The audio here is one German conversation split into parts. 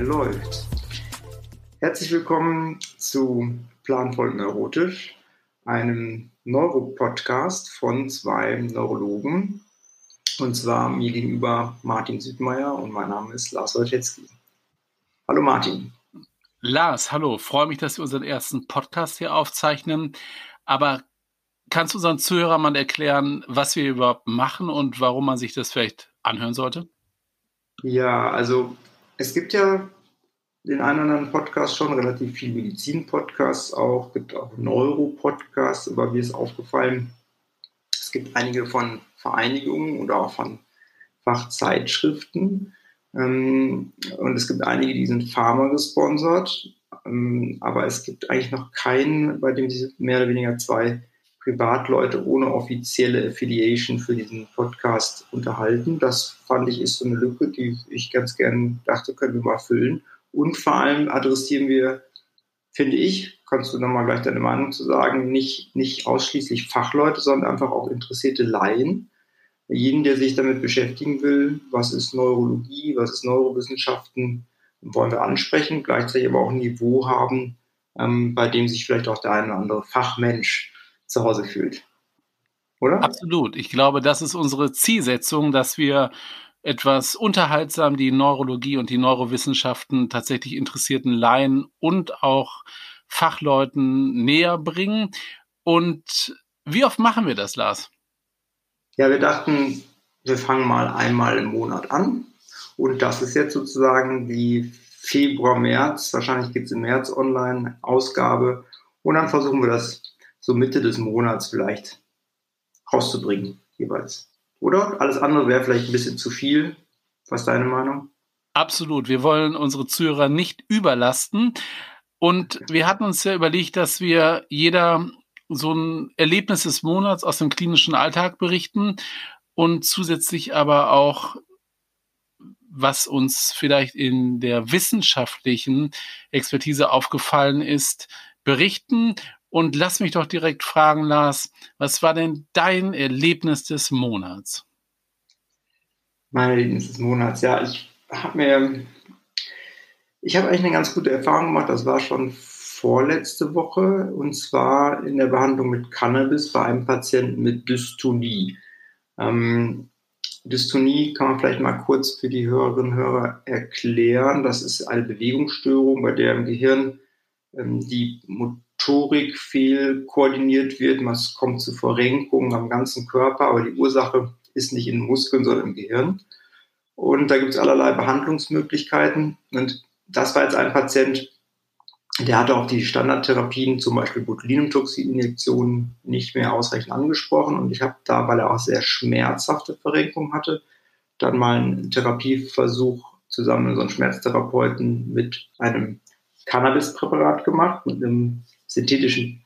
läuft. Herzlich willkommen zu Planvoll Neurotisch, einem Neuro-Podcast von zwei Neurologen, und zwar mir gegenüber Martin Südmeier und mein Name ist Lars Wojciechowski. Hallo Martin. Lars, hallo, freue mich, dass wir unseren ersten Podcast hier aufzeichnen, aber kannst du unseren Zuhörern mal erklären, was wir überhaupt machen und warum man sich das vielleicht anhören sollte? Ja, also es gibt ja den einen oder anderen Podcast schon, relativ viel Medizin-Podcasts auch, gibt auch Neuro-Podcasts, aber mir ist aufgefallen, es gibt einige von Vereinigungen oder auch von Fachzeitschriften, und es gibt einige, die sind Pharma gesponsert, aber es gibt eigentlich noch keinen, bei dem sich mehr oder weniger zwei Privatleute ohne offizielle Affiliation für diesen Podcast unterhalten. Das fand ich ist so eine Lücke, die ich ganz gern dachte, können wir mal füllen. Und vor allem adressieren wir, finde ich, kannst du nochmal gleich deine Meinung zu sagen, nicht ausschließlich Fachleute, sondern einfach auch interessierte Laien. Jeden, der sich damit beschäftigen will, was ist Neurologie, was ist Neurowissenschaften, wollen wir ansprechen, gleichzeitig aber auch ein Niveau haben, bei dem sich vielleicht auch der eine oder andere Fachmensch zu Hause fühlt. Oder? Absolut. Ich glaube, das ist unsere Zielsetzung, dass wir etwas unterhaltsam die Neurologie und die Neurowissenschaften tatsächlich interessierten Laien und auch Fachleuten näher bringen. Und wie oft machen wir das, Lars? Ja, wir dachten, wir fangen mal einmal im Monat an. Und das ist jetzt sozusagen die Februar-März, wahrscheinlich gibt es im März Online-Ausgabe. Und dann versuchen wir das so Mitte des Monats vielleicht rauszubringen, jeweils. Oder? Alles andere wäre vielleicht ein bisschen zu viel. Was ist deine Meinung? Absolut. Wir wollen unsere Zuhörer nicht überlasten. Und wir hatten uns ja überlegt, dass wir jeder so ein Erlebnis des Monats aus dem klinischen Alltag berichten und zusätzlich aber auch, was uns vielleicht in der wissenschaftlichen Expertise aufgefallen ist, berichten. Und lass mich doch direkt fragen, Lars, was war denn dein Erlebnis des Monats? Mein Erlebnis des Monats, ja, ich habe eigentlich eine ganz gute Erfahrung gemacht. Das war schon vorletzte Woche, und zwar in der Behandlung mit Cannabis bei einem Patienten mit Dystonie. Dystonie kann man vielleicht mal kurz für die Hörerinnen und Hörer erklären. Das ist eine Bewegungsstörung, bei der im Gehirn die Motorik fehlkoordiniert wird. Es kommt zu Verrenkungen am ganzen Körper, aber die Ursache ist nicht in den Muskeln, sondern im Gehirn. Und da gibt es allerlei Behandlungsmöglichkeiten. Und das war jetzt ein Patient, der hatte auch die Standardtherapien, zum Beispiel Botulinumtoxin-Injektionen, nicht mehr ausreichend angesprochen. Und ich habe da, weil er auch sehr schmerzhafte Verrenkungen hatte, dann mal einen Therapieversuch zusammen mit so einem Schmerztherapeuten mit einem Cannabispräparat gemacht, mit einem synthetischen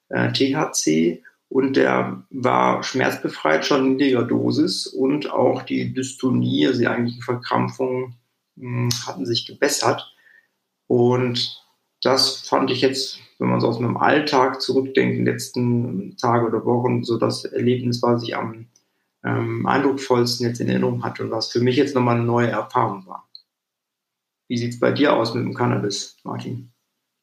THC. Und der war schmerzbefreit, schon in niedriger Dosis. Und auch die Dystonie, also die eigentlichen Verkrampfungen, hatten sich gebessert. Und das fand ich jetzt, wenn man so aus meinem Alltag zurückdenkt, in den letzten Tagen oder Wochen, so das Erlebnis, was ich am eindrucksvollsten jetzt in Erinnerung hatte und was für mich jetzt nochmal eine neue Erfahrung war. Wie sieht es bei dir aus mit dem Cannabis, Martin?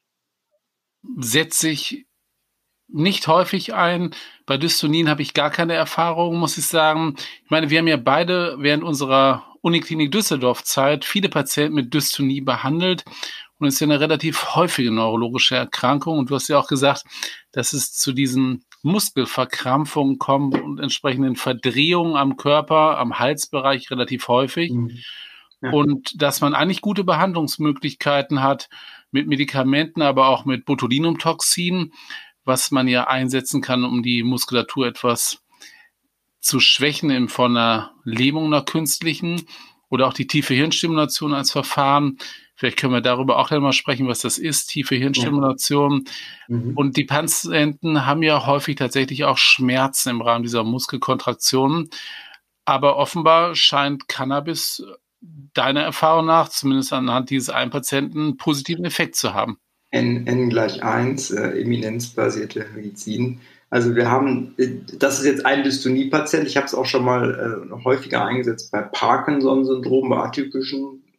Setze ich nicht häufig ein. Bei Dystonien habe ich gar keine Erfahrung, muss ich sagen. Ich meine, wir haben ja beide während unserer Uniklinik Düsseldorf-Zeit viele Patienten mit Dystonie behandelt. Und es ist ja eine relativ häufige neurologische Erkrankung. Und du hast ja auch gesagt, dass es zu diesen Muskelverkrampfungen kommt und entsprechenden Verdrehungen am Körper, am Halsbereich relativ häufig. Ja. Und dass man eigentlich gute Behandlungsmöglichkeiten hat mit Medikamenten, aber auch mit Botulinumtoxin, was man ja einsetzen kann, um die Muskulatur etwas zu schwächen in von einer Lähmung, einer künstlichen, oder auch die tiefe Hirnstimulation als Verfahren. Vielleicht können wir darüber auch einmal sprechen, was das ist, tiefe Hirnstimulation. Ja. Und die Patienten haben ja häufig tatsächlich auch Schmerzen im Rahmen dieser Muskelkontraktionen. Aber offenbar scheint Cannabis deiner Erfahrung nach, zumindest anhand dieses einen Patienten, einen positiven Effekt zu haben. N gleich 1, eminenzbasierte Medizin. Also wir haben, das ist jetzt ein Dystonie-Patient, ich habe es auch schon mal häufiger eingesetzt bei Parkinson-Syndrom, bei atypischen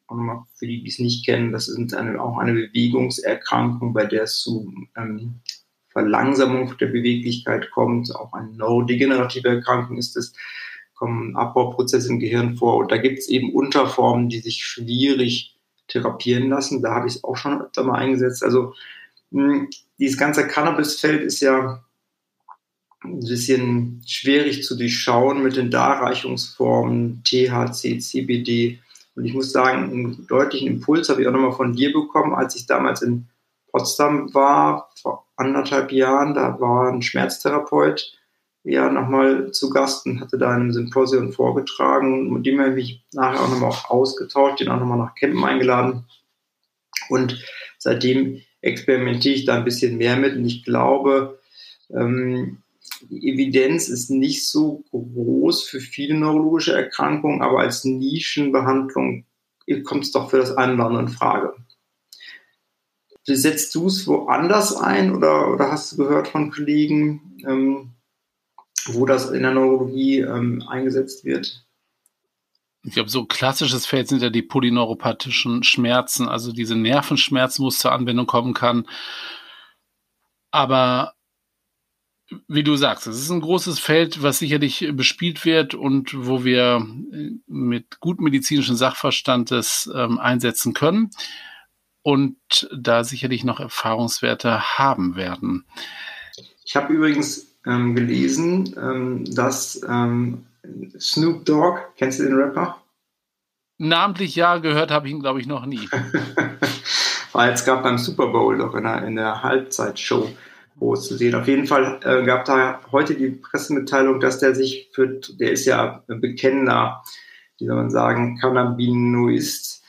auch nochmal für die, die es nicht kennen, das ist auch eine Bewegungserkrankung, bei der es zu Verlangsamung der Beweglichkeit kommt. Auch eine neurodegenerative Erkrankung ist es, kommen Abbauprozesse im Gehirn vor. Und da gibt es eben Unterformen, die sich schwierig therapieren lassen. Da habe ich es auch schon öfter mal eingesetzt. Also dieses ganze Cannabisfeld ist ja ein bisschen schwierig zu durchschauen mit den Darreichungsformen THC, CBD. Und ich muss sagen, einen deutlichen Impuls habe ich auch nochmal von dir bekommen, als ich damals in Potsdam war, vor 1,5 Jahren. Da war ein Schmerztherapeut ja nochmal zu Gast und hatte da ein Symposium vorgetragen. Mit dem habe ich mich nachher auch nochmal ausgetauscht, den auch nochmal nach Campen eingeladen. Und seitdem experimentiere ich da ein bisschen mehr mit. Und ich glaube, die Evidenz ist nicht so groß für viele neurologische Erkrankungen, aber als Nischenbehandlung kommt es doch für das eine oder andere in Frage. Setzt du es woanders ein oder hast du gehört von Kollegen, wo das in der Neurologie eingesetzt wird? Ich glaube, so klassisches Feld sind ja die polyneuropathischen Schmerzen, also diese Nervenschmerzen, wo es zur Anwendung kommen kann. Aber wie du sagst, es ist ein großes Feld, was sicherlich bespielt wird und wo wir mit gut medizinischem Sachverstand das einsetzen können und da sicherlich noch Erfahrungswerte haben werden. Ich habe übrigens gelesen, dass Snoop Dogg, kennst du den Rapper? Namentlich ja, gehört habe ich ihn, glaube ich, noch nie. War jetzt gerade beim Super Bowl doch in der Halbzeitshow groß zu sehen. Auf jeden Fall gab da heute die Pressemitteilung, dass der ist ja ein bekennender, wie soll man sagen, Cannabinoist.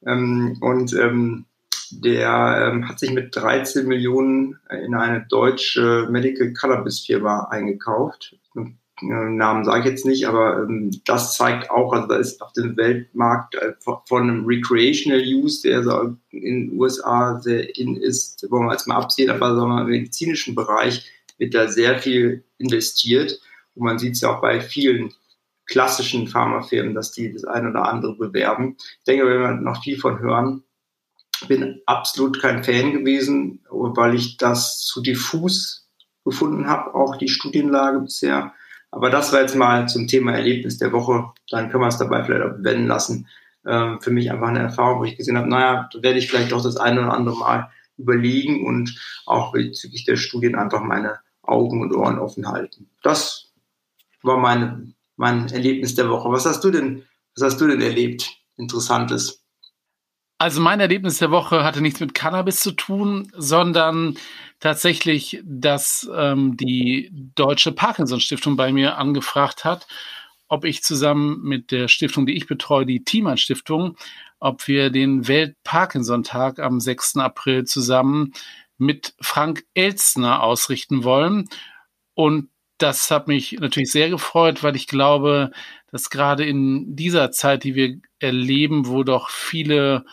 Der hat sich mit 13 Millionen in eine deutsche Medical Cannabis Firma eingekauft. Namen sage ich jetzt nicht, aber das zeigt auch, also da ist auf dem Weltmarkt von einem Recreational Use, der so in den USA sehr in ist, wollen wir jetzt mal absehen, aber sagen wir, im medizinischen Bereich wird da sehr viel investiert. Und man sieht es ja auch bei vielen klassischen Pharmafirmen, dass die das eine oder andere bewerben. Ich denke, wir werden noch viel von hören. Bin absolut kein Fan gewesen, weil ich das zu diffus gefunden habe, auch die Studienlage bisher. Aber das war jetzt mal zum Thema Erlebnis der Woche. Dann können wir es dabei vielleicht auch bewenden lassen. Für mich einfach eine Erfahrung, wo ich gesehen habe, naja, da werde ich vielleicht doch das eine oder andere Mal überlegen und auch bezüglich der Studien einfach meine Augen und Ohren offen halten. Das war mein Erlebnis der Woche. Was hast du denn erlebt? Interessantes. Also mein Erlebnis der Woche hatte nichts mit Cannabis zu tun, sondern tatsächlich, dass die Deutsche Parkinson-Stiftung bei mir angefragt hat, ob ich zusammen mit der Stiftung, die ich betreue, die Thiemann-Stiftung, ob wir den Welt-Parkinson-Tag am 6. April zusammen mit Frank Elstner ausrichten wollen. Und das hat mich natürlich sehr gefreut, weil ich glaube, dass gerade in dieser Zeit, die wir erleben, wo doch viele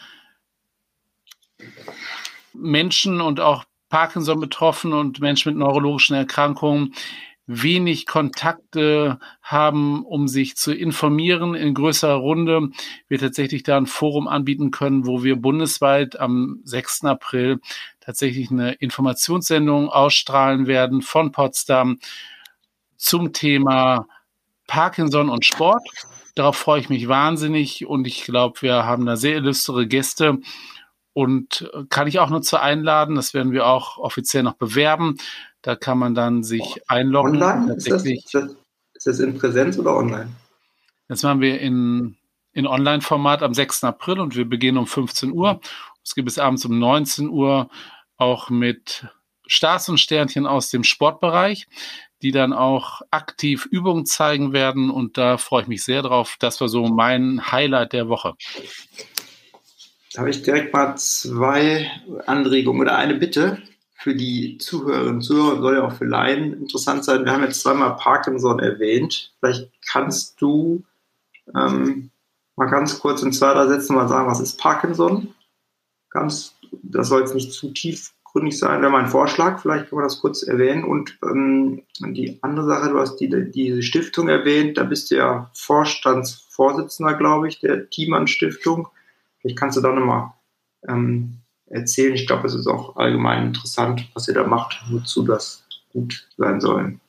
Menschen und auch Parkinson betroffen und Menschen mit neurologischen Erkrankungen wenig Kontakte haben, um sich zu informieren in größerer Runde, wir tatsächlich da ein Forum anbieten können, wo wir bundesweit am 6. April tatsächlich eine Informationssendung ausstrahlen werden von Potsdam zum Thema Parkinson und Sport. Darauf freue ich mich wahnsinnig und ich glaube, wir haben da sehr illustre Gäste. Und kann ich auch nur zu einladen, das werden wir auch offiziell noch bewerben. Da kann man dann sich einloggen. Online? Ist das in Präsenz oder online? Das machen wir in Online-Format am 6. April und wir beginnen um 15 Uhr. Es gibt bis abends um 19 Uhr auch mit Stars und Sternchen aus dem Sportbereich, die dann auch aktiv Übungen zeigen werden. Und da freue ich mich sehr drauf. Das war so mein Highlight der Woche. Da habe ich direkt mal 2 Anregungen oder eine Bitte für die Zuhörerinnen und Zuhörer, soll ja auch für Laien interessant sein. Wir haben jetzt zweimal Parkinson erwähnt. Vielleicht kannst du mal ganz kurz in 2, 3 Sätzen mal sagen, was ist Parkinson? Das soll jetzt nicht zu tiefgründig sein, wäre mein Vorschlag. Vielleicht können wir das kurz erwähnen. Und die andere Sache, du hast diese Stiftung erwähnt. Da bist du ja Vorstandsvorsitzender, glaube ich, der Thiemann Stiftung. Vielleicht kannst du da nochmal erzählen. Ich glaube, es ist auch allgemein interessant, was ihr da macht, wozu das gut sein soll.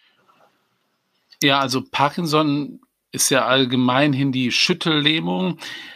Ja, also Parkinson ist ja allgemeinhin die Schüttellähmung.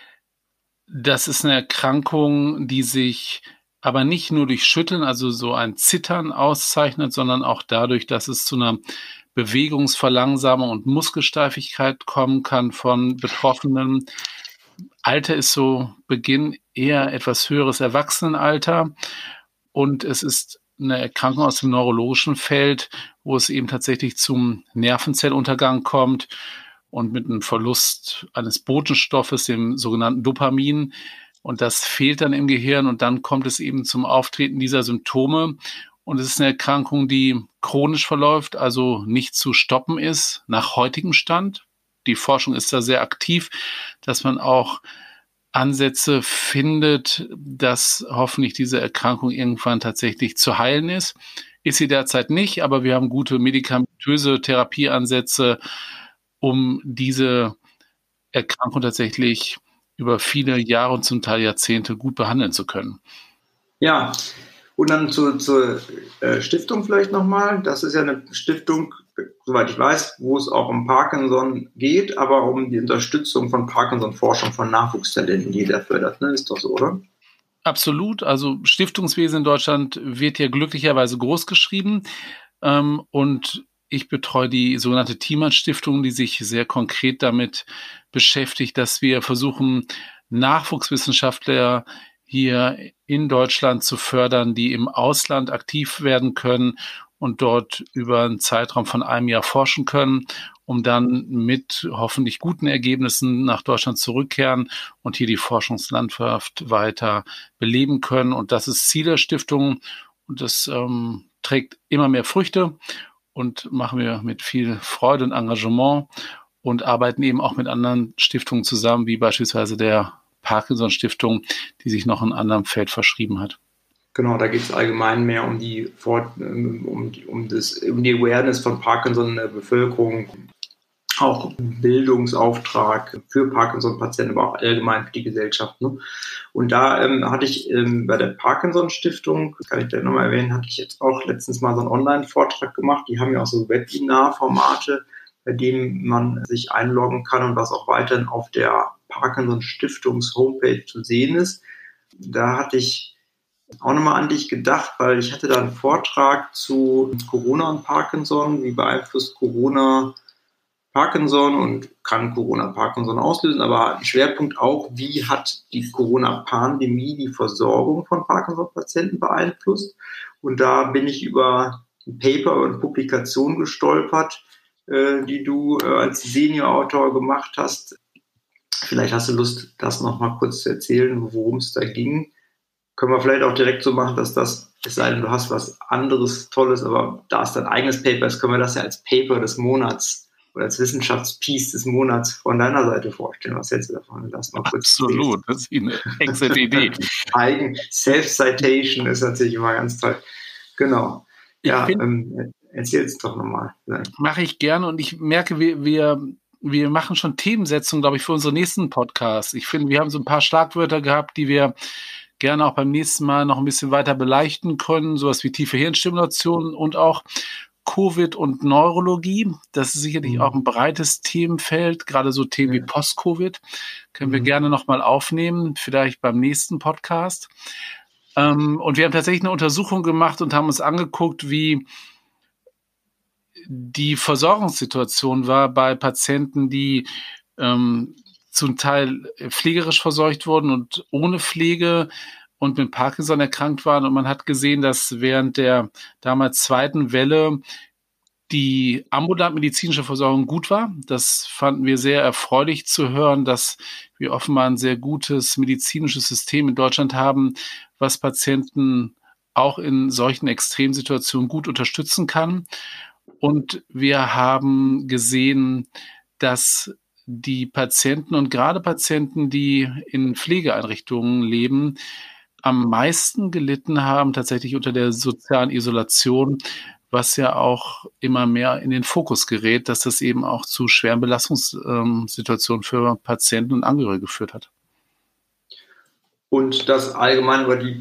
Das ist eine Erkrankung, die sich aber nicht nur durch Schütteln, also so ein Zittern auszeichnet, sondern auch dadurch, dass es zu einer Bewegungsverlangsamung und Muskelsteifigkeit kommen kann von Betroffenen. Alter ist so Beginn eher etwas höheres Erwachsenenalter und es ist eine Erkrankung aus dem neurologischen Feld, wo es eben tatsächlich zum Nervenzelluntergang kommt und mit einem Verlust eines Botenstoffes, dem sogenannten Dopamin. Und das fehlt dann im Gehirn und dann kommt es eben zum Auftreten dieser Symptome. Und es ist eine Erkrankung, die chronisch verläuft, also nicht zu stoppen ist nach heutigem Stand. Die Forschung ist da sehr aktiv, dass man auch Ansätze findet, dass hoffentlich diese Erkrankung irgendwann tatsächlich zu heilen ist. Ist sie derzeit nicht, aber wir haben gute medikamentöse Therapieansätze, um diese Erkrankung tatsächlich über viele Jahre und zum Teil Jahrzehnte gut behandeln zu können. Ja, und dann zur Stiftung vielleicht nochmal. Das ist ja eine Stiftung, soweit ich weiß, wo es auch um Parkinson geht, aber um die Unterstützung von Parkinson-Forschung von Nachwuchstalenten, die der fördert. Ne? Ist doch so, oder? Absolut. Also Stiftungswesen in Deutschland wird ja glücklicherweise groß geschrieben. Und ich betreue die sogenannte Thiemann-Stiftung, die sich sehr konkret damit beschäftigt, dass wir versuchen, Nachwuchswissenschaftler hier in Deutschland zu fördern, die im Ausland aktiv werden können und dort über einen Zeitraum von einem Jahr forschen können, um dann mit hoffentlich guten Ergebnissen nach Deutschland zurückkehren und hier die Forschungslandschaft weiter beleben können. Und das ist Ziel der Stiftung und das trägt immer mehr Früchte und machen wir mit viel Freude und Engagement und arbeiten eben auch mit anderen Stiftungen zusammen, wie beispielsweise der Parkinson-Stiftung, die sich noch in einem anderen Feld verschrieben hat. Genau, da geht es allgemein mehr um die Awareness von Parkinson in der Bevölkerung, auch Bildungsauftrag für Parkinson-Patienten, aber auch allgemein für die Gesellschaft. Ne? Und da hatte ich bei der Parkinson-Stiftung, kann ich da nochmal erwähnen, hatte ich jetzt auch letztens mal so einen Online-Vortrag gemacht. Die haben ja auch so Webinar-Formate, bei denen man sich einloggen kann und was auch weiterhin auf der Parkinson-Stiftungs-Homepage zu sehen ist. Da hatte ich auch nochmal an dich gedacht, weil ich hatte da einen Vortrag zu Corona und Parkinson. Wie beeinflusst Corona Parkinson und kann Corona Parkinson auslösen? Aber ein Schwerpunkt auch, wie hat die Corona-Pandemie die Versorgung von Parkinson-Patienten beeinflusst? Und da bin ich über ein Paper und Publikation gestolpert, die du als Senior-Autor gemacht hast. Vielleicht hast du Lust, das nochmal kurz zu erzählen, worum es da ging. Können wir vielleicht auch direkt so machen, dass das, es sei denn, du hast was anderes Tolles, aber da es dein eigenes Paper ist, können wir das ja als Paper des Monats oder als Wissenschaftspiece des Monats von deiner Seite vorstellen. Was hältst du davon? Lass mal kurz Absolut, das ist eine exzellente Idee. Self-Citation ist natürlich immer ganz toll. Genau. Ja, erzähl es doch nochmal. Mache ich gerne und ich merke, wir machen schon Themensetzungen, glaube ich, für unsere nächsten Podcasts. Ich finde, wir haben so ein paar Schlagwörter gehabt, die wir gerne auch beim nächsten Mal noch ein bisschen weiter beleuchten können, sowas wie tiefe Hirnstimulation und auch Covid und Neurologie. Das ist sicherlich auch ein breites Themenfeld, gerade so Themen wie Post-Covid. Können wir gerne nochmal aufnehmen, vielleicht beim nächsten Podcast. Und wir haben tatsächlich eine Untersuchung gemacht und haben uns angeguckt, wie die Versorgungssituation war bei Patienten, die zum Teil pflegerisch versorgt wurden und ohne Pflege und mit Parkinson erkrankt waren. Und man hat gesehen, dass während der damals zweiten Welle die ambulant-medizinische Versorgung gut war. Das fanden wir sehr erfreulich zu hören, dass wir offenbar ein sehr gutes medizinisches System in Deutschland haben, was Patienten auch in solchen Extremsituationen gut unterstützen kann. Und wir haben gesehen, dass die Patienten und gerade Patienten, die in Pflegeeinrichtungen leben, am meisten gelitten haben tatsächlich unter der sozialen Isolation, was ja auch immer mehr in den Fokus gerät, dass das eben auch zu schweren Belastungssituationen für Patienten und Angehörige geführt hat. und dass allgemein über die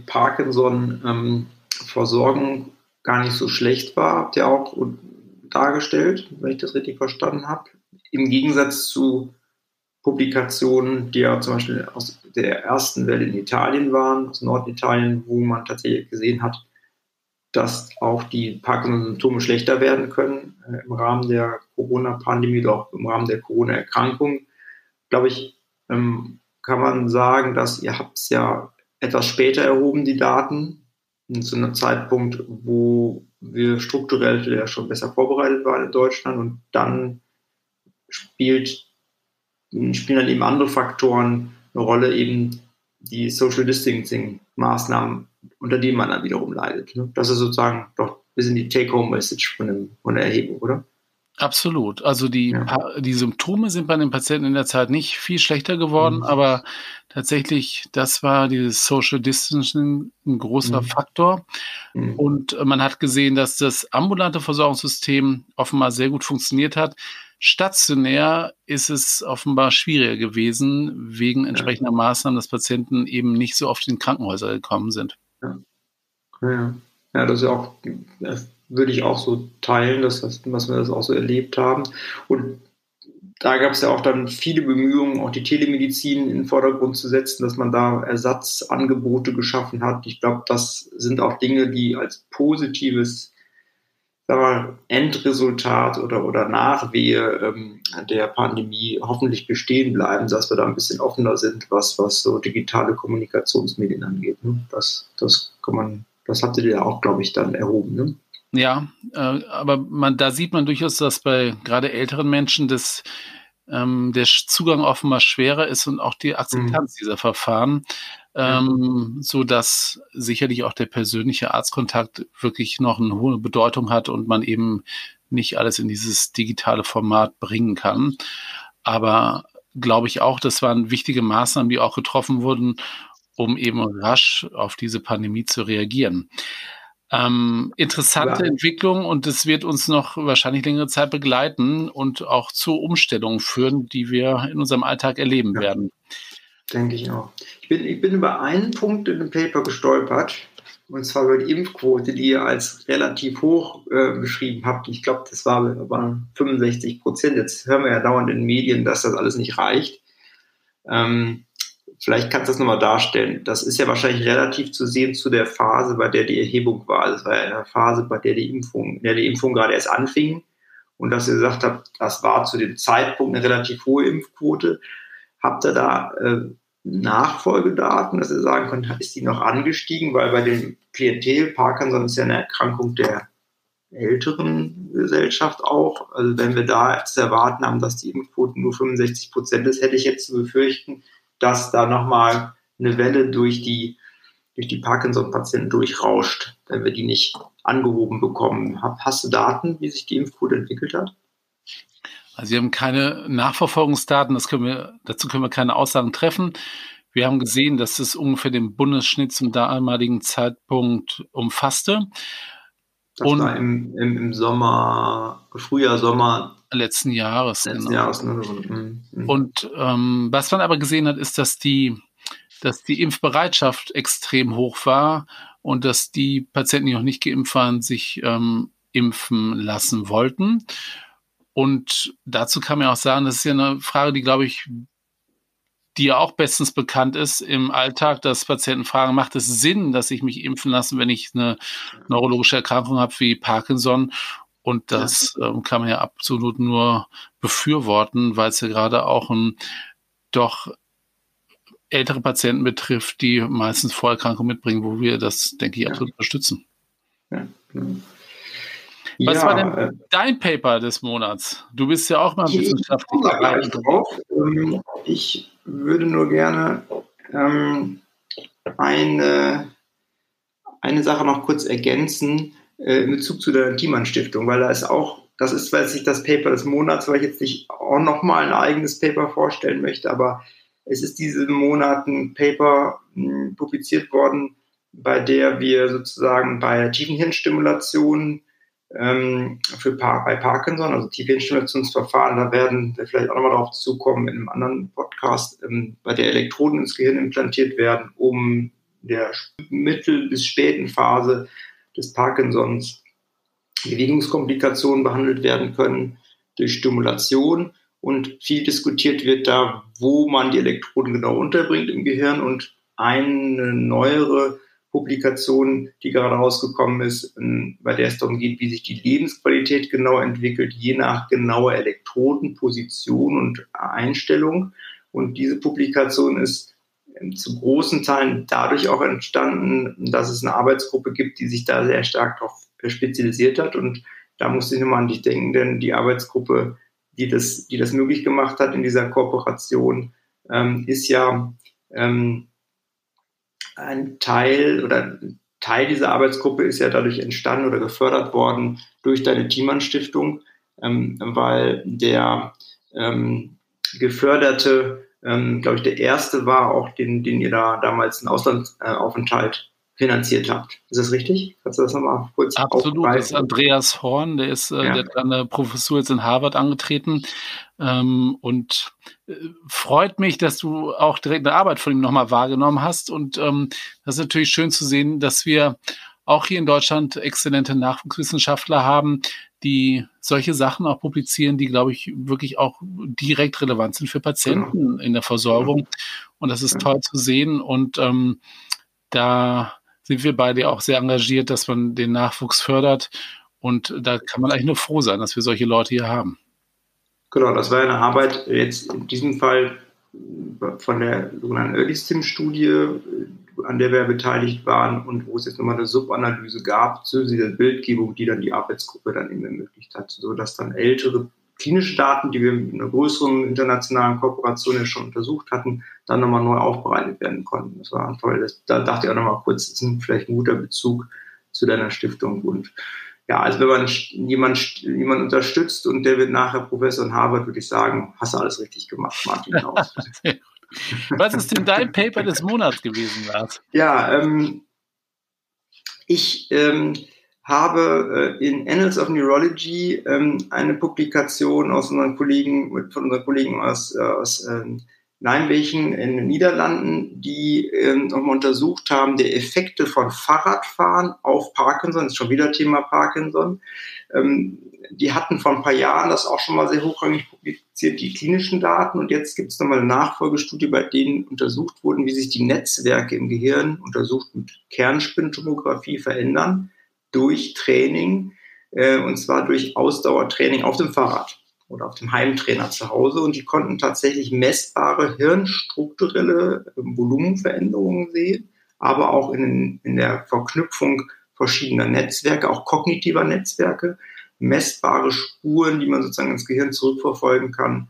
Parkinson-Versorgung gar nicht so schlecht war, habt ihr auch dargestellt, wenn ich das richtig verstanden habe. Im Gegensatz zu Publikationen, die ja zum Beispiel aus der ersten Welle in Italien waren, aus Norditalien, wo man tatsächlich gesehen hat, dass auch die Parkinson-Symptome schlechter werden können im Rahmen der Corona-Pandemie oder auch im Rahmen der Corona-Erkrankung. Glaube ich, kann man sagen, dass ihr habt es ja etwas später erhoben, die Daten, zu einem Zeitpunkt, wo wir strukturell ja schon besser vorbereitet waren in Deutschland, und dann spielen dann eben andere Faktoren eine Rolle, eben die Social Distancing Maßnahmen, unter denen man dann wiederum leidet. Ne? Das ist sozusagen doch ein bisschen die Take-Home-Message von der Erhebung, oder? Absolut. Also Ja. die Symptome sind bei den Patienten in der Zeit nicht viel schlechter geworden, aber tatsächlich, das war dieses Social Distancing ein großer Faktor. Und man hat gesehen, dass das ambulante Versorgungssystem offenbar sehr gut funktioniert hat. Stationär ist es offenbar schwieriger gewesen, wegen entsprechender Maßnahmen, dass Patienten eben nicht so oft in Krankenhäuser gekommen sind. Ja. Ja, das ist ja auch, das würde ich auch so teilen, was wir das auch so erlebt haben. Und da gab es ja auch dann viele Bemühungen, auch die Telemedizin in den Vordergrund zu setzen, dass man da Ersatzangebote geschaffen hat. Ich glaube, das sind auch Dinge, die als positives, sagen wir mal, Endresultat oder Nachwehe der Pandemie hoffentlich bestehen bleiben, dass wir da ein bisschen offener sind, was so digitale Kommunikationsmedien angeht. Ne? Das habt ihr ja auch, glaube ich, dann erhoben. Ne? Ja, aber da sieht man durchaus, dass bei gerade älteren Menschen der Zugang offenbar schwerer ist und auch die Akzeptanz dieser Verfahren, so dass sicherlich auch der persönliche Arztkontakt wirklich noch eine hohe Bedeutung hat und man eben nicht alles in dieses digitale Format bringen kann. Aber glaube ich auch, das waren wichtige Maßnahmen, die auch getroffen wurden, um eben rasch auf diese Pandemie zu reagieren. Interessante Entwicklung, und es wird uns noch wahrscheinlich längere Zeit begleiten und auch zu Umstellungen führen, die wir in unserem Alltag erleben werden. Denke ich auch. Ich bin über einen Punkt in dem Paper gestolpert, und zwar über die Impfquote, die ihr als relativ hoch beschrieben habt. Ich glaube, das waren 65%. Jetzt hören wir ja dauernd in den Medien, dass das alles nicht reicht. Vielleicht kannst du das nochmal darstellen. Das ist ja wahrscheinlich relativ zu sehen zu der Phase, bei der die Erhebung war. Das war ja eine Phase, bei der die Impfung gerade erst anfing. Und dass ihr gesagt habt, das war zu dem Zeitpunkt eine relativ hohe Impfquote. Habt ihr da Nachfolgedaten, dass ihr sagen könnt, ist die noch angestiegen? Weil bei dem Klientel, Parkinson ist ja eine Erkrankung der älteren Gesellschaft auch. Also wenn wir da zu erwarten haben, dass die Impfquote nur 65% ist, hätte ich jetzt zu befürchten, dass da nochmal eine Welle durch die Parkinson-Patienten durchrauscht, wenn wir die nicht angehoben bekommen. Hast du Daten, wie sich die Impfquote entwickelt hat? Also wir haben keine Nachverfolgungsdaten, dazu können wir keine Aussagen treffen. Wir haben gesehen, dass es ungefähr den Bundesschnitt zum damaligen Zeitpunkt umfasste. Das war im Sommer, Frühjahr, Sommer letzten Jahres. Letzten Jahres, ne? Und was man aber gesehen hat, ist, dass die Impfbereitschaft extrem hoch war und dass die Patienten, die noch nicht geimpft waren, sich impfen lassen wollten. Und dazu kann man auch sagen, das ist ja eine Frage, die, glaube ich, die ja auch bestens bekannt ist im Alltag, dass Patienten fragen, macht es Sinn, dass ich mich impfen lasse, wenn ich eine neurologische Erkrankung habe wie Parkinson? Und das kann man ja absolut nur befürworten, weil es ja gerade auch doch ältere Patienten betrifft, die meistens Vorerkrankungen mitbringen, wo wir das, denke ich, absolut unterstützen. Ja. Was war denn dein Paper des Monats? Du bist ja auch mal wissenschaftlich bereit. Ich würde nur gerne eine Sache noch kurz ergänzen in Bezug zu der Thiemann-Stiftung, weil das ist zwar jetzt nicht das Paper des Monats, weil ich jetzt nicht auch nochmal ein eigenes Paper vorstellen möchte, aber es ist diesen Monat ein Paper publiziert worden, bei der wir sozusagen bei tiefen Hirnstimulation bei Parkinson, also Tiefenstimulationsverfahren. Da werden wir vielleicht auch nochmal darauf zukommen in einem anderen Podcast, bei der Elektroden ins Gehirn implantiert werden, um in der mittel- bis späten Phase des Parkinsons Bewegungskomplikationen behandelt werden können durch Stimulation. Und viel diskutiert wird da, wo man die Elektroden genau unterbringt im Gehirn. Und eine neuere Publikation, die gerade rausgekommen ist, bei der es darum geht, wie sich die Lebensqualität genau entwickelt, je nach genauer Elektrodenposition und Einstellung. Und diese Publikation ist zu großen Teilen dadurch auch entstanden, dass es eine Arbeitsgruppe gibt, die sich da sehr stark darauf spezialisiert hat. Und da musste ich nochmal an dich denken, denn die Arbeitsgruppe, die das möglich gemacht hat in dieser Kooperation, ist ja ein Teil dieser Arbeitsgruppe ist ja dadurch entstanden oder gefördert worden durch deine Thiemann-Stiftung, weil der Geförderte, glaube ich, der erste war auch, den ihr da damals einen Auslandsaufenthalt finanziert habt. Ist das richtig? Kannst du das nochmal kurz Absolut, das ist aufgreifen? Andreas Horn, der hat eine Professur jetzt in Harvard angetreten, und freut mich, dass du auch direkt eine Arbeit von ihm nochmal wahrgenommen hast. Und das ist natürlich schön zu sehen, dass wir auch hier in Deutschland exzellente Nachwuchswissenschaftler haben, die solche Sachen auch publizieren, die, glaube ich, wirklich auch direkt relevant sind für Patienten in der Versorgung. Und das ist toll zu sehen. Und da sind wir beide auch sehr engagiert, dass man den Nachwuchs fördert. Und da kann man eigentlich nur froh sein, dass wir solche Leute hier haben. Genau, das war eine Arbeit jetzt in diesem Fall von der sogenannten Early-Stim-Studie, an der wir beteiligt waren und wo es jetzt nochmal eine Subanalyse gab zu dieser Bildgebung, die dann die Arbeitsgruppe dann eben ermöglicht hat, sodass dann ältere klinische Daten, die wir in einer größeren internationalen Kooperation ja schon untersucht hatten, dann nochmal neu aufbereitet werden konnten. Das war toll. Da dachte ich auch nochmal kurz, das ist vielleicht ein guter Bezug zu deiner Stiftung. Und ja, also wenn man jemanden unterstützt und der wird nachher Professor in Harvard, würde ich sagen, hast du alles richtig gemacht, Martin Haus. Was ist denn dein Paper des Monats gewesen, Lars? Ja, ich habe in Annals of Neurology eine Publikation von unseren Kollegen aus Nijmegen in den Niederlanden, die nochmal untersucht haben, die Effekte von Fahrradfahren auf Parkinson, ist schon wieder Thema Parkinson. Die hatten vor ein paar Jahren das auch schon mal sehr hochrangig publiziert, die klinischen Daten. Und jetzt gibt es nochmal eine Nachfolgestudie, bei denen untersucht wurden, wie sich die Netzwerke im Gehirn, untersucht mit Kernspintomographie, verändern durch Training, und zwar durch Ausdauertraining auf dem Fahrrad oder auf dem Heimtrainer zu Hause. Und die konnten tatsächlich messbare hirnstrukturelle Volumenveränderungen sehen, aber auch in der Verknüpfung verschiedener Netzwerke, auch kognitiver Netzwerke, messbare Spuren, die man sozusagen ins Gehirn zurückverfolgen kann,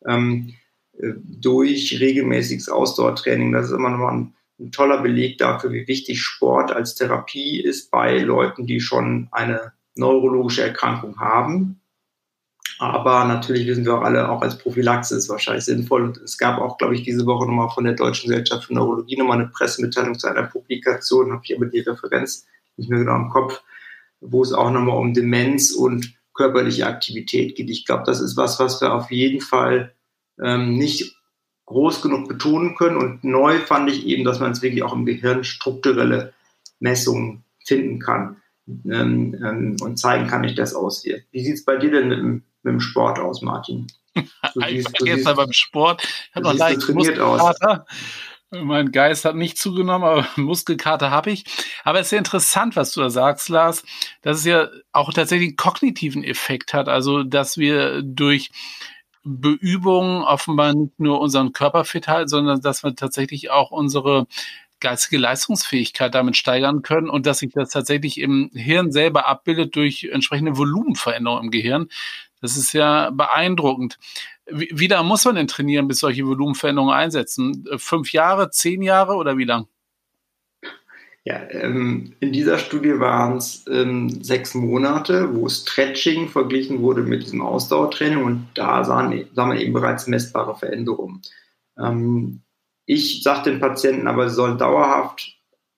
durch regelmäßiges Ausdauertraining. Das ist immer nochmal ein toller Beleg dafür, wie wichtig Sport als Therapie ist bei Leuten, die schon eine neurologische Erkrankung haben. Aber natürlich wissen wir auch alle, auch als Prophylaxe ist wahrscheinlich sinnvoll. Und es gab auch, glaube ich, diese Woche nochmal von der Deutschen Gesellschaft für Neurologie nochmal eine Pressemitteilung zu einer Publikation, habe ich aber die Referenz nicht mehr genau im Kopf, wo es auch nochmal um Demenz und körperliche Aktivität geht. Ich glaube, das ist was wir auf jeden Fall nicht groß genug betonen können. Und neu fand ich eben, dass man es wirklich auch im Gehirn strukturelle Messungen finden kann und zeigen kann, wie das auswirkt. Wie sieht es bei dir denn mit dem Sport aus, Martin? Gestern beim Sport. Ich habe noch leicht trainiert aus. Mein Geist hat nicht zugenommen, aber Muskelkater habe ich. Aber es ist sehr interessant, was du da sagst, Lars, dass es ja auch tatsächlich einen kognitiven Effekt hat. Also, dass wir durch Beübungen offenbar nicht nur unseren Körper fit halten, sondern dass wir tatsächlich auch unsere geistige Leistungsfähigkeit damit steigern können und dass sich das tatsächlich im Hirn selber abbildet durch entsprechende Volumenveränderungen im Gehirn. Das ist ja beeindruckend. Wie lange muss man denn trainieren, bis solche Volumenveränderungen einsetzen? 5 Jahre, 10 Jahre oder wie lang? Ja, in dieser Studie waren es 6 Monate, wo Stretching verglichen wurde mit diesem Ausdauertraining und da sah man eben bereits messbare Veränderungen. Ich sage den Patienten aber, sie sollen dauerhaft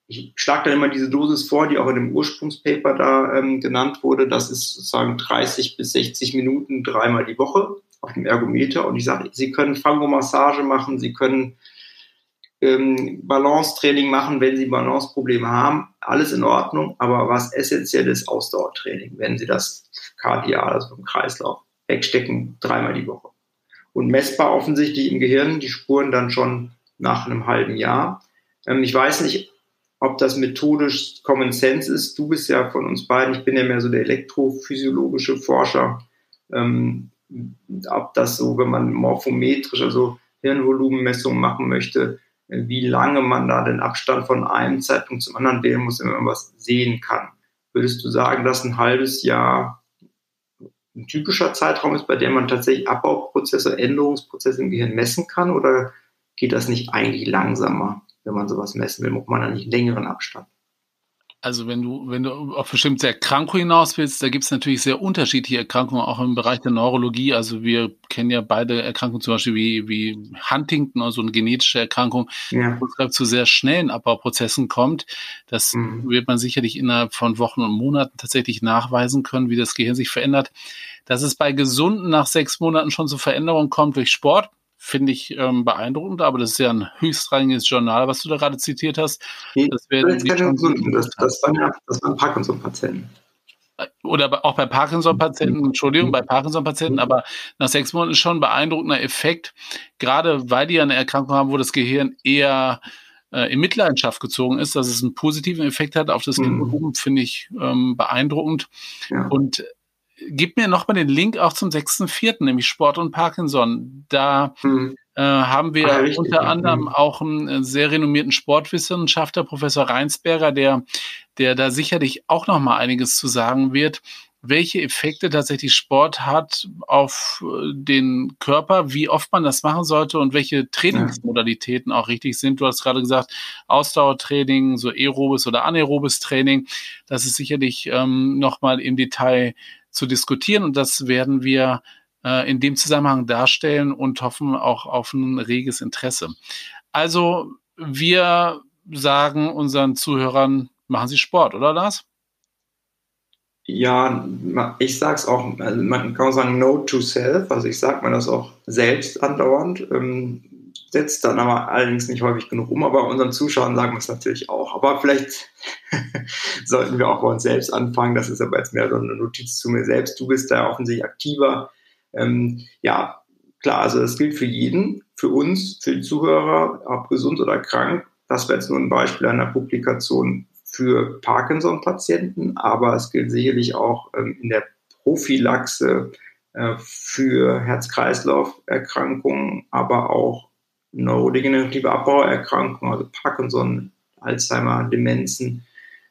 ich schlage dann immer diese Dosis vor, die auch in dem Ursprungspaper da genannt wurde. Das ist sozusagen 30 bis 60 Minuten 3-mal die Woche auf dem Ergometer. Und ich sage, Sie können Fangomassage machen, Sie können Balancetraining machen, wenn Sie Balanceprobleme haben. Alles in Ordnung, aber was essentiell ist, Ausdauertraining, wenn Sie das Kardial, also im Kreislauf, wegstecken, 3-mal die Woche. Und messbar offensichtlich im Gehirn, die Spuren dann schon nach einem halben Jahr. Ich weiß nicht, ob das methodisch Common Sense ist. Du bist ja von uns beiden, ich bin ja mehr so der elektrophysiologische Forscher. Ob das so, wenn man morphometrisch, also Hirnvolumenmessungen machen möchte, wie lange man da den Abstand von einem Zeitpunkt zum anderen wählen muss, wenn man was sehen kann. Würdest du sagen, dass ein halbes Jahr ein typischer Zeitraum ist, bei dem man tatsächlich Abbauprozesse, Änderungsprozesse im Gehirn messen kann, oder geht das nicht eigentlich langsamer, wenn man sowas messen will? Braucht man da nicht einen längeren Abstand? Also wenn du auf bestimmte Erkrankungen hinaus willst, da gibt es natürlich sehr unterschiedliche Erkrankungen, auch im Bereich der Neurologie. Also wir kennen ja beide Erkrankungen, zum Beispiel wie Huntington, also eine genetische Erkrankung, wo es zu sehr schnellen Abbauprozessen kommt. Das wird man sicherlich innerhalb von Wochen und Monaten tatsächlich nachweisen können, wie das Gehirn sich verändert. Dass es bei Gesunden nach 6 Monaten schon zu Veränderungen kommt durch Sport, finde ich beeindruckend, aber das ist ja ein höchstrangiges Journal, was du da gerade zitiert hast. Das waren Parkinson-Patienten. Oder auch bei Parkinson-Patienten, Entschuldigung, bei Parkinson-Patienten, aber nach 6 Monaten ist schon ein beeindruckender Effekt, gerade weil die ja eine Erkrankung haben, wo das Gehirn eher in Mitleidenschaft gezogen ist, dass es einen positiven Effekt hat auf das Hirnvolumen, finde ich beeindruckend. Ja. Und gib mir nochmal den Link auch zum 6.4., nämlich Sport und Parkinson. Da haben wir unter anderem auch einen sehr renommierten Sportwissenschaftler, Professor Reinsberger, der da sicherlich auch nochmal einiges zu sagen wird, welche Effekte tatsächlich Sport hat auf den Körper, wie oft man das machen sollte und welche Trainingsmodalitäten auch richtig sind. Du hast gerade gesagt, Ausdauertraining, so aerobes oder anaerobes Training. Das ist sicherlich nochmal im Detail zu diskutieren und das werden wir in dem Zusammenhang darstellen und hoffen auch auf ein reges Interesse. Also wir sagen unseren Zuhörern, machen Sie Sport, oder Lars? Ja, ich sage es auch, also man kann auch sagen Note to Self, also ich sage mir das auch selbst andauernd, setzt dann aber allerdings nicht häufig genug um, aber unseren Zuschauern sagen wir es natürlich auch. Aber vielleicht sollten wir auch bei uns selbst anfangen, das ist aber jetzt mehr so eine Notiz zu mir selbst, du bist da offensichtlich aktiver. Ja, klar, also das gilt für jeden, für uns, für die Zuhörer, ob gesund oder krank. Das wäre jetzt nur ein Beispiel einer Publikation für Parkinson-Patienten, aber es gilt sicherlich auch in der Prophylaxe für Herz-Kreislauf-Erkrankungen, aber auch neurodegenerative Abbauerkrankungen, also Parkinson, Alzheimer, Demenzen.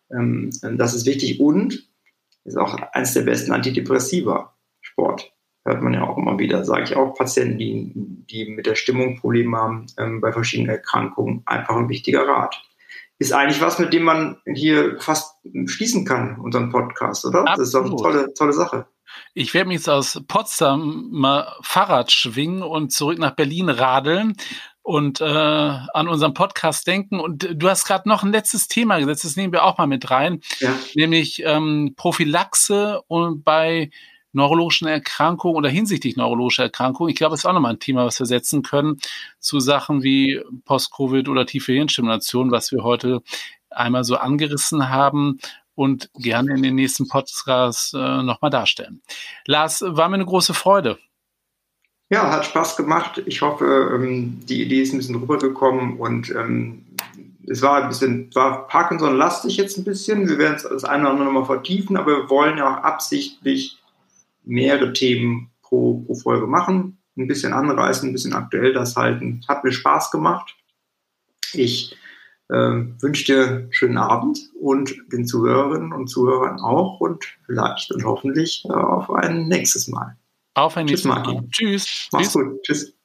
Das ist wichtig und ist auch eines der besten Antidepressiva, Sport. Hört man ja auch immer wieder, sage ich auch, Patienten, die mit der Stimmung Probleme haben, bei verschiedenen Erkrankungen, einfach ein wichtiger Rat. Ist eigentlich was, mit dem man hier fast schließen kann, unseren Podcast, oder? Absolut. Das ist doch eine tolle Sache. Ich werde mich jetzt aus Potsdam mal Fahrrad schwingen und zurück nach Berlin radeln und an unseren Podcast denken. Und du hast gerade noch ein letztes Thema gesetzt, das nehmen wir auch mal mit rein, nämlich Prophylaxe und bei neurologischen Erkrankungen oder hinsichtlich neurologischer Erkrankungen. Ich glaube, das ist auch nochmal ein Thema, was wir setzen können zu Sachen wie Post-Covid oder tiefe Hirnstimulation, was wir heute einmal so angerissen haben und gerne in den nächsten Podcasts nochmal darstellen. Lars, war mir eine große Freude. Ja, hat Spaß gemacht. Ich hoffe, die Idee ist ein bisschen rübergekommen und es war Parkinson-lastig jetzt ein bisschen. Wir werden es das eine oder andere nochmal vertiefen, aber wir wollen ja auch absichtlich mehrere Themen pro Folge machen, ein bisschen anreißen, ein bisschen aktuell das halten. Hat mir Spaß gemacht. Ich wünsche dir einen schönen Abend und den Zuhörerinnen und Zuhörern auch und vielleicht und hoffentlich auf ein nächstes Mal. Auf ein nächstes Mal. Tschüss. Mach's gut. Tschüss.